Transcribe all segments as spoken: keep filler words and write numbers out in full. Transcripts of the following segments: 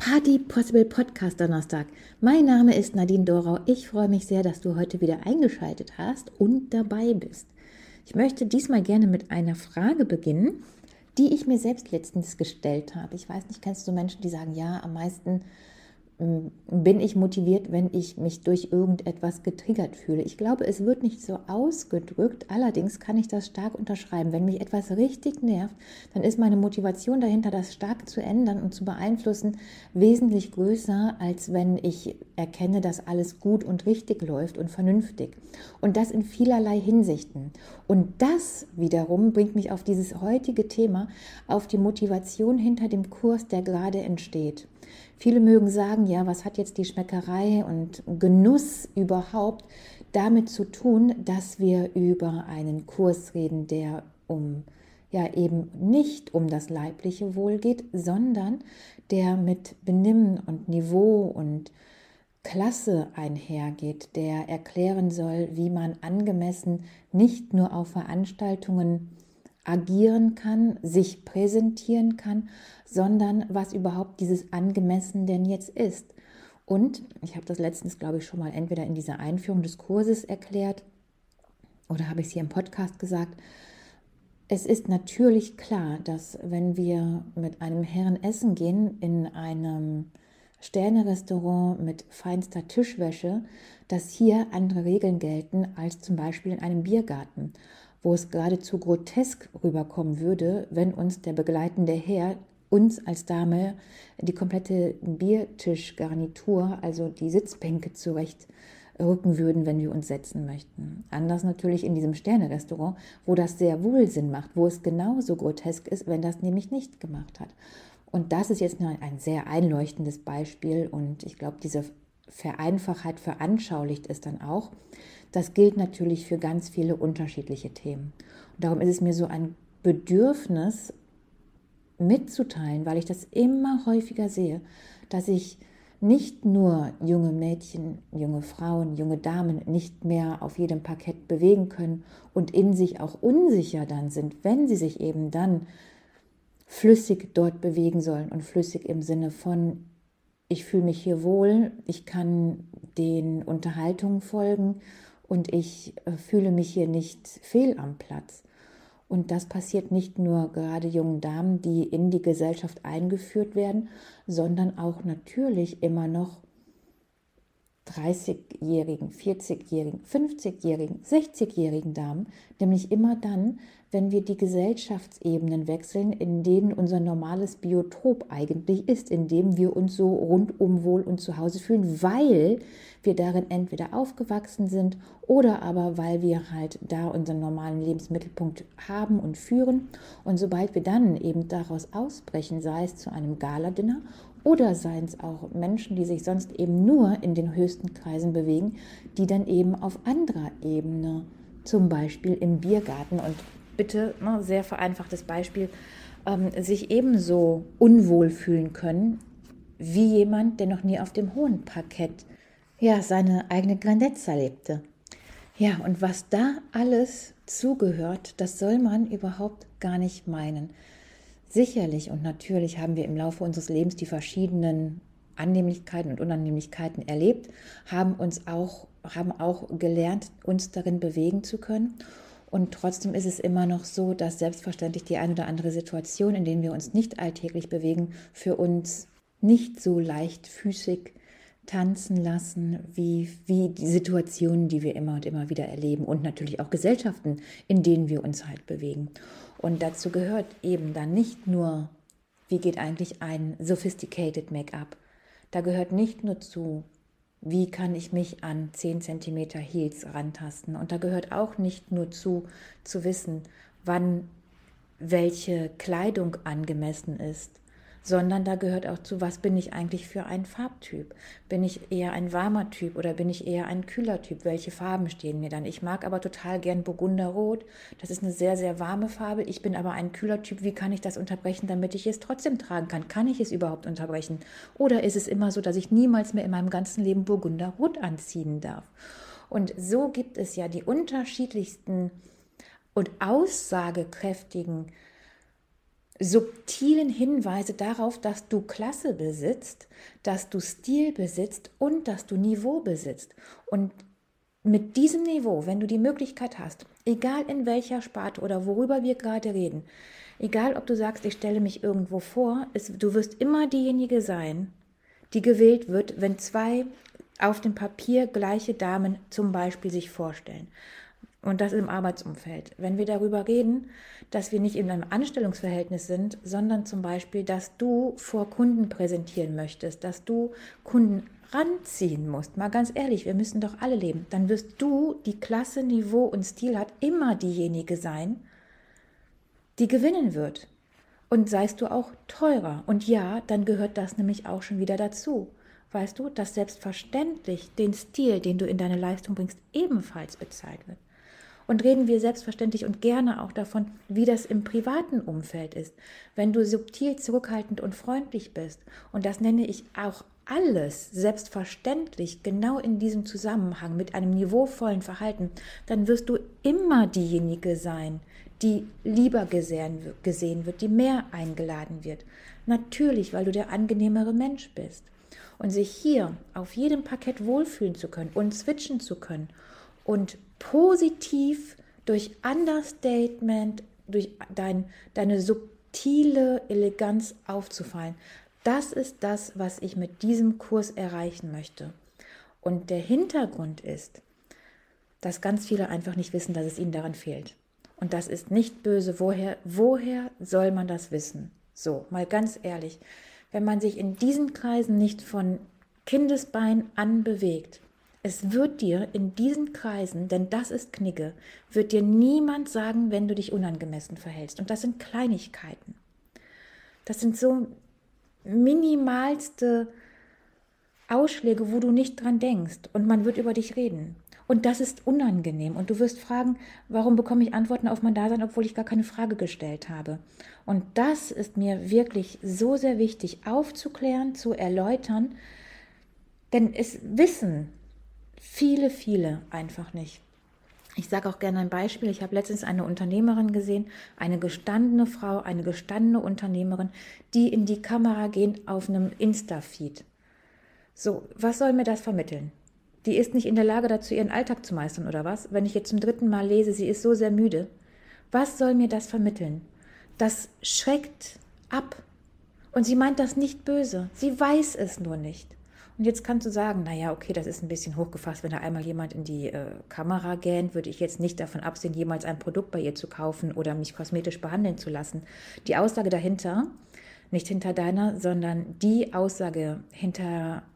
Party Possible Podcast Donnerstag. Mein Name ist Nadine Dorau. Ich freue mich sehr, dass du heute wieder eingeschaltet hast und dabei bist. Ich möchte diesmal gerne mit einer Frage beginnen, die ich mir selbst letztens gestellt habe. Ich weiß nicht, kennst du Menschen, die sagen, ja, am meisten bin ich motiviert, wenn ich mich durch irgendetwas getriggert fühle. Ich glaube, es wird nicht so ausgedrückt, allerdings kann ich das stark unterschreiben. Wenn mich etwas richtig nervt, dann ist meine Motivation dahinter, das stark zu ändern und zu beeinflussen, wesentlich größer, als wenn ich erkenne, dass alles gut und richtig läuft und vernünftig. Und das in vielerlei Hinsichten. Und das wiederum bringt mich auf dieses heutige Thema, auf die Motivation hinter dem Kurs, der gerade entsteht. Viele mögen sagen, ja, was hat jetzt die Schmeckerei und Genuss überhaupt damit zu tun, dass wir über einen Kurs reden, der um ja eben nicht um das leibliche Wohl geht, sondern der mit Benimm und Niveau und Klasse einhergeht, der erklären soll, wie man angemessen nicht nur auf Veranstaltungen agieren kann, sich präsentieren kann, sondern was überhaupt dieses Angemessen denn jetzt ist. Und ich habe das letztens, glaube ich, schon mal entweder in dieser Einführung des Kurses erklärt oder habe ich es hier im Podcast gesagt. Es ist natürlich klar, dass wenn wir mit einem Herrn essen gehen in einem Sterne-Restaurant mit feinster Tischwäsche, dass hier andere Regeln gelten als zum Beispiel in einem Biergarten, wo es geradezu grotesk rüberkommen würde, wenn uns der begleitende Herr, uns als Dame, die komplette Biertischgarnitur, also die Sitzbänke zurechtrücken würden, wenn wir uns setzen möchten. Anders natürlich in diesem Sterne-Restaurant, wo das sehr wohl Sinn macht, wo es genauso grotesk ist, wenn das nämlich nicht gemacht hat. Und das ist jetzt nur ein sehr einleuchtendes Beispiel und ich glaube, diese Vereinfachheit veranschaulicht es dann auch. Das gilt natürlich für ganz viele unterschiedliche Themen. Und darum ist es mir so ein Bedürfnis mitzuteilen, weil ich das immer häufiger sehe, dass sich nicht nur junge Mädchen, junge Frauen, junge Damen nicht mehr auf jedem Parkett bewegen können und in sich auch unsicher dann sind, wenn sie sich eben dann flüssig dort bewegen sollen und flüssig im Sinne von, ich fühle mich hier wohl, ich kann den Unterhaltungen folgen und ich fühle mich hier nicht fehl am Platz. Und das passiert nicht nur gerade jungen Damen, die in die Gesellschaft eingeführt werden, sondern auch natürlich immer noch dreißigjährigen, vierzigjährigen, fünfzigjährigen, sechzigjährigen Damen, nämlich immer dann, wenn wir die Gesellschaftsebenen wechseln, in denen unser normales Biotop eigentlich ist, in dem wir uns so rundum wohl und zu Hause fühlen, weil wir darin entweder aufgewachsen sind oder aber weil wir halt da unseren normalen Lebensmittelpunkt haben und führen. Und sobald wir dann eben daraus ausbrechen, sei es zu einem Galadinner oder seien es auch Menschen, die sich sonst eben nur in den höchsten Kreisen bewegen, die dann eben auf anderer Ebene, zum Beispiel im Biergarten und bitte, ne, sehr vereinfachtes Beispiel, ähm, sich ebenso unwohl fühlen können, wie jemand, der noch nie auf dem hohen Parkett ja, seine eigene Grandezza erlebte. Ja, und was da alles zugehört, das soll man überhaupt gar nicht meinen. Sicherlich und natürlich haben wir im Laufe unseres Lebens die verschiedenen Annehmlichkeiten und Unannehmlichkeiten erlebt, haben uns auch, haben auch gelernt, uns darin bewegen zu können. Und trotzdem ist es immer noch so, dass selbstverständlich die eine oder andere Situation, in der wir uns nicht alltäglich bewegen, für uns nicht so leichtfüßig tanzen lassen, wie, wie die Situationen, die wir immer und immer wieder erleben und natürlich auch Gesellschaften, in denen wir uns halt bewegen. Und dazu gehört eben dann nicht nur, wie geht eigentlich ein sophisticated Make-up. Da gehört nicht nur zu, wie kann ich mich an zehn Zentimeter Heels rantasten. Und da gehört auch nicht nur zu, zu wissen, wann welche Kleidung angemessen ist, sondern da gehört auch zu, was bin ich eigentlich für ein Farbtyp? Bin ich eher ein warmer Typ oder bin ich eher ein kühler Typ? Welche Farben stehen mir dann? Ich mag aber total gern Burgunderrot. Das ist eine sehr, sehr warme Farbe. Ich bin aber ein kühler Typ. Wie kann ich das unterbrechen, damit ich es trotzdem tragen kann? Kann ich es überhaupt unterbrechen? Oder ist es immer so, dass ich niemals mehr in meinem ganzen Leben Burgunderrot anziehen darf? Und so gibt es ja die unterschiedlichsten und aussagekräftigen subtilen Hinweise darauf, dass du Klasse besitzt, dass du Stil besitzt und dass du Niveau besitzt. Und mit diesem Niveau, wenn du die Möglichkeit hast, egal in welcher Sparte oder worüber wir gerade reden, egal ob du sagst, ich stelle mich irgendwo vor, es, du wirst immer diejenige sein, die gewählt wird, wenn zwei auf dem Papier gleiche Damen zum Beispiel sich vorstellen. Und das im Arbeitsumfeld. Wenn wir darüber reden, dass wir nicht in einem Anstellungsverhältnis sind, sondern zum Beispiel, dass du vor Kunden präsentieren möchtest, dass du Kunden ranziehen musst. Mal ganz ehrlich, wir müssen doch alle leben. Dann wirst du, die Klasse, Niveau und Stil hat, immer diejenige sein, die gewinnen wird. Und seist du auch teurer. Und ja, dann gehört das nämlich auch schon wieder dazu. Weißt du, dass selbstverständlich den Stil, den du in deine Leistung bringst, ebenfalls bezahlt wird. Und reden wir selbstverständlich und gerne auch davon, wie das im privaten Umfeld ist. Wenn du subtil, zurückhaltend und freundlich bist, und das nenne ich auch alles selbstverständlich genau in diesem Zusammenhang mit einem niveauvollen Verhalten, dann wirst du immer diejenige sein, die lieber gesehen, gesehen wird, die mehr eingeladen wird. Natürlich, weil du der angenehmere Mensch bist. Und sich hier auf jedem Parkett wohlfühlen zu können und switchen zu können und positiv durch Understatement, durch dein, deine subtile Eleganz aufzufallen. Das ist das, was ich mit diesem Kurs erreichen möchte. Und der Hintergrund ist, dass ganz viele einfach nicht wissen, dass es ihnen daran fehlt. Und das ist nicht böse. Woher, woher soll man das wissen? So, mal ganz ehrlich, wenn man sich in diesen Kreisen nicht von Kindesbein an bewegt, es wird dir in diesen Kreisen, denn das ist Knigge, wird dir niemand sagen, wenn du dich unangemessen verhältst. Und das sind Kleinigkeiten. Das sind so minimalste Ausschläge, wo du nicht dran denkst. Und man wird über dich reden. Und das ist unangenehm. Und du wirst fragen, warum bekomme ich Antworten auf mein Dasein, obwohl ich gar keine Frage gestellt habe. Und das ist mir wirklich so sehr wichtig, aufzuklären, zu erläutern. Denn es wissen viele, viele einfach nicht. Ich sage auch gerne ein Beispiel. Ich habe letztens eine Unternehmerin gesehen, eine gestandene Frau, eine gestandene Unternehmerin, die in die Kamera geht auf einem Insta-Feed. So, was soll mir das vermitteln? Die ist nicht in der Lage dazu, ihren Alltag zu meistern oder was? Wenn ich jetzt zum dritten Mal lese, sie ist so sehr müde. Was soll mir das vermitteln? Das schreckt ab. Und sie meint das nicht böse. Sie weiß es nur nicht. Und jetzt kannst du sagen, naja, okay, das ist ein bisschen hochgefasst, wenn da einmal jemand in die äh, Kamera gähnt, würde ich jetzt nicht davon absehen, jemals ein Produkt bei ihr zu kaufen oder mich kosmetisch behandeln zu lassen. Die Aussage dahinter, nicht hinter deiner, sondern die Aussage hinter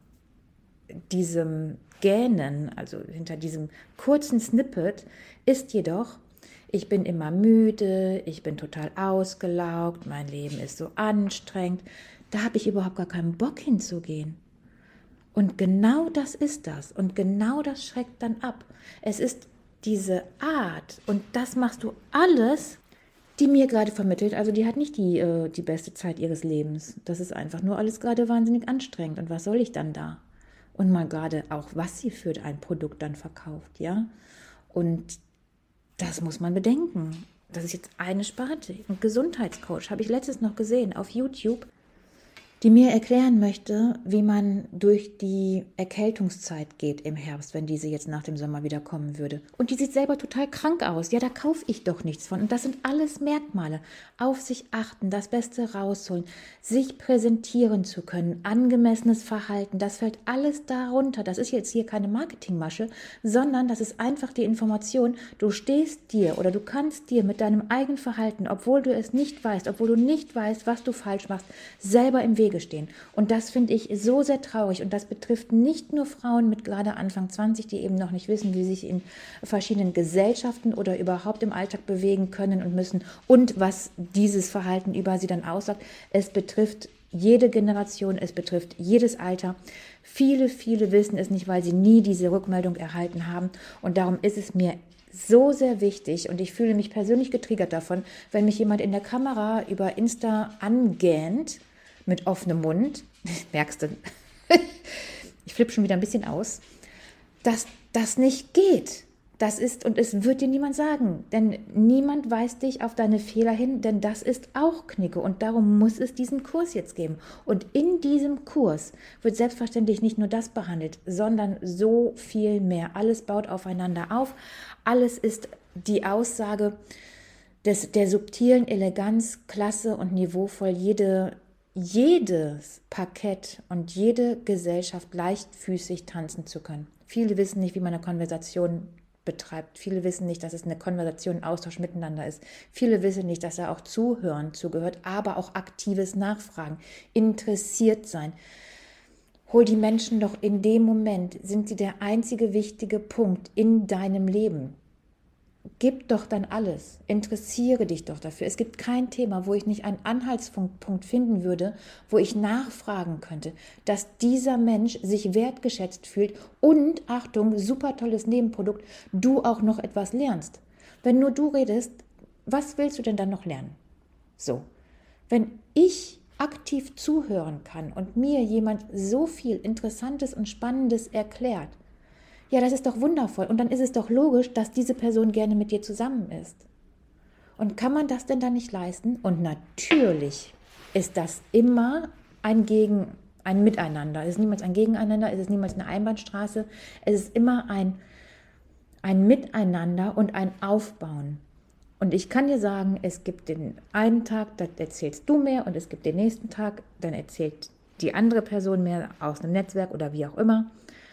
diesem Gähnen, also hinter diesem kurzen Snippet, ist jedoch, ich bin immer müde, ich bin total ausgelaugt, mein Leben ist so anstrengend, da habe ich überhaupt gar keinen Bock hinzugehen. Und genau das ist das. Und genau das schreckt dann ab. Es ist diese Art, und das machst du alles, die mir gerade vermittelt, also die hat nicht die, äh, die beste Zeit ihres Lebens. Das ist einfach nur alles gerade wahnsinnig anstrengend. Und was soll ich dann da? Und mal gerade auch, was sie für ein Produkt dann verkauft, ja? Und das muss man bedenken. Das ist jetzt eine Sparte. Ein Gesundheitscoach habe ich letztens noch gesehen auf YouTube, die mir erklären möchte, wie man durch die Erkältungszeit geht im Herbst, wenn diese jetzt nach dem Sommer wieder kommen würde. Und die sieht selber total krank aus. Ja, da kaufe ich doch nichts von. Und das sind alles Merkmale. Auf sich achten, das Beste rausholen, sich präsentieren zu können, angemessenes Verhalten, das fällt alles darunter. Das ist jetzt hier keine Marketingmasche, sondern das ist einfach die Information, du stehst dir oder du kannst dir mit deinem eigenen Verhalten, obwohl du es nicht weißt, obwohl du nicht weißt, was du falsch machst, selber im Weg stehen. Und das finde ich so sehr traurig. Und das betrifft nicht nur Frauen mit gerade Anfang zwanzig, die eben noch nicht wissen, wie sie sich in verschiedenen Gesellschaften oder überhaupt im Alltag bewegen können und müssen und was dieses Verhalten über sie dann aussagt. Es betrifft jede Generation, es betrifft jedes Alter. Viele, viele wissen es nicht, weil sie nie diese Rückmeldung erhalten haben. Und darum ist es mir so sehr wichtig und ich fühle mich persönlich getriggert davon, wenn mich jemand in der Kamera über Insta angähnt, mit offenem Mund, merkst du, ich flippe schon wieder ein bisschen aus, dass das nicht geht. Das ist, und es wird dir niemand sagen, denn niemand weist dich auf deine Fehler hin, denn das ist auch Knicke und darum muss es diesen Kurs jetzt geben. Und in diesem Kurs wird selbstverständlich nicht nur das behandelt, sondern so viel mehr. Alles baut aufeinander auf, alles ist die Aussage des, der subtilen Eleganz, Klasse und niveauvoll, jede, jedes Parkett und jede Gesellschaft leichtfüßig tanzen zu können. Viele wissen nicht, wie man eine Konversation betreibt. Viele wissen nicht, dass es eine Konversation, ein Austausch miteinander ist. Viele wissen nicht, dass da auch Zuhören zugehört, aber auch aktives Nachfragen, interessiert sein. Hol die Menschen doch in dem Moment, sind sie der einzige wichtige Punkt in deinem Leben. Gib doch dann alles, interessiere dich doch dafür. Es gibt kein Thema, wo ich nicht einen Anhaltspunkt finden würde, wo ich nachfragen könnte, dass dieser Mensch sich wertgeschätzt fühlt und, Achtung, super tolles Nebenprodukt, du auch noch etwas lernst. Wenn nur du redest, was willst du denn dann noch lernen? So, wenn ich aktiv zuhören kann und mir jemand so viel Interessantes und Spannendes erklärt, ja, das ist doch wundervoll. Und dann ist es doch logisch, dass diese Person gerne mit dir zusammen ist. Und kann man das denn dann nicht leisten? Und natürlich ist das immer ein Gegen, ein Miteinander. Es ist niemals ein Gegeneinander, es ist niemals eine Einbahnstraße. Es ist immer ein, ein Miteinander und ein Aufbauen. Und ich kann dir sagen, es gibt den einen Tag, da erzählst du mehr und es gibt den nächsten Tag, dann erzählt die andere Person mehr aus einem Netzwerk oder wie auch immer.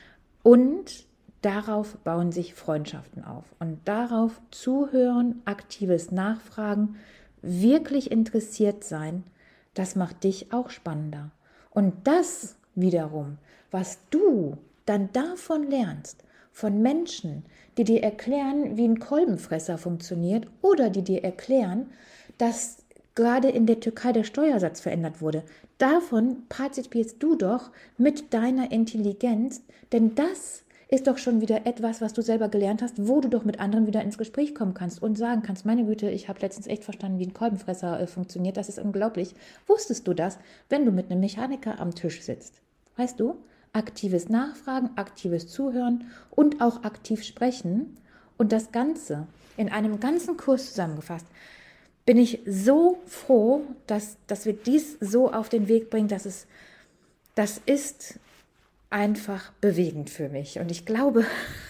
Und darauf bauen sich Freundschaften auf und darauf zuhören, aktives Nachfragen, wirklich interessiert sein, das macht dich auch spannender. Und das wiederum, was du dann davon lernst, von Menschen, die dir erklären, wie ein Kolbenfresser funktioniert oder die dir erklären, dass gerade in der Türkei der Steuersatz verändert wurde, davon partizipierst du doch mit deiner Intelligenz, denn das ist doch schon wieder etwas, was du selber gelernt hast, wo du doch mit anderen wieder ins Gespräch kommen kannst und sagen kannst, meine Güte, ich habe letztens echt verstanden, wie ein Kolbenfresser äh, funktioniert, das ist unglaublich. Wusstest du das, wenn du mit einem Mechaniker am Tisch sitzt? Weißt du, aktives Nachfragen, aktives Zuhören und auch aktiv sprechen und das Ganze in einem ganzen Kurs zusammengefasst, bin ich so froh, dass, dass wir dies so auf den Weg bringen, dass es, das ist einfach bewegend für mich. Und ich glaube,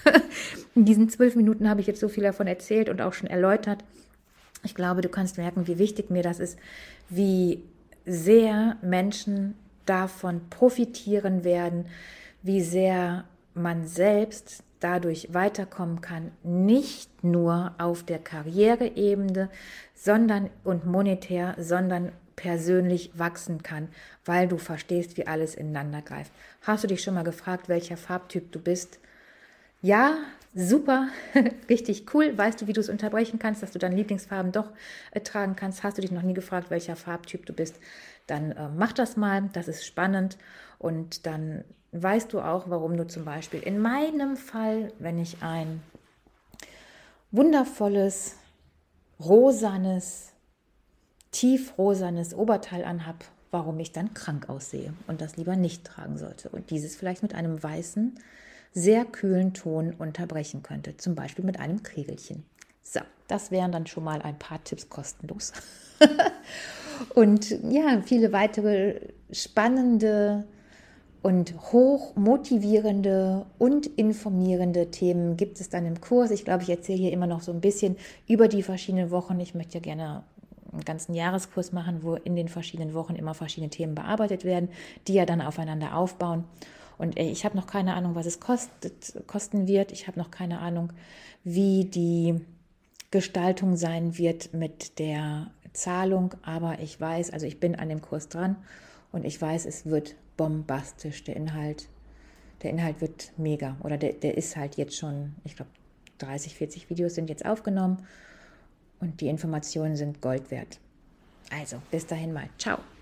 in diesen zwölf Minuten habe ich jetzt so viel davon erzählt und auch schon erläutert. Ich glaube, du kannst merken, wie wichtig mir das ist, wie sehr Menschen davon profitieren werden, wie sehr man selbst dadurch weiterkommen kann, nicht nur auf der Karriereebene, sondern und monetär, sondern persönlich wachsen kann, weil du verstehst, wie alles ineinander greift. Hast du dich schon mal gefragt, welcher Farbtyp du bist? Ja, super, richtig cool. Weißt du, wie du es unterbrechen kannst, dass du deine Lieblingsfarben doch äh, tragen kannst? Hast du dich noch nie gefragt, welcher Farbtyp du bist? Dann äh, mach das mal, das ist spannend und dann weißt du auch, warum du zum Beispiel in meinem Fall, wenn ich ein wundervolles, rosanes, tiefrosanes Oberteil anhab, warum ich dann krank aussehe und das lieber nicht tragen sollte und dieses vielleicht mit einem weißen, sehr kühlen Ton unterbrechen könnte, zum Beispiel mit einem Kriegelchen. So, das wären dann schon mal ein paar Tipps kostenlos. Und ja, viele weitere spannende und hoch motivierende und informierende Themen gibt es dann im Kurs. Ich glaube, ich erzähle hier immer noch so ein bisschen über die verschiedenen Wochen. Ich möchte ja gerne einen ganzen Jahreskurs machen, wo in den verschiedenen Wochen immer verschiedene Themen bearbeitet werden, die ja dann aufeinander aufbauen. Und ich habe noch keine Ahnung, was es kostet, kosten wird. Ich habe noch keine Ahnung, wie die Gestaltung sein wird mit der Zahlung. Aber ich weiß, also ich bin an dem Kurs dran und ich weiß, es wird bombastisch. Der Inhalt, der Inhalt wird mega. Oder der, der ist halt jetzt schon, ich glaube, dreißig, vierzig Videos sind jetzt aufgenommen. Und die Informationen sind Gold wert. Also, bis dahin mal. Ciao.